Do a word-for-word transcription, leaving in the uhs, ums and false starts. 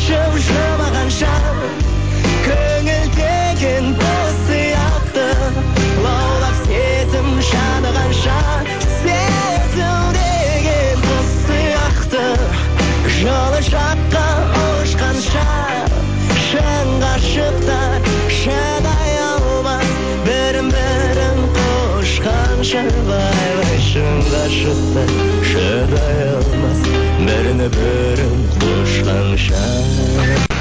ашып жымағанша көңіл деген бос сияқты лаулап сезім жанығанша сезу деген құс сияқты жолы жаққа ұшқанша шын ғашықтар шыдай алмас бірін бірін қошқанша вай вай шын ғашықтар шыдай алмас бірін бірін қошқанша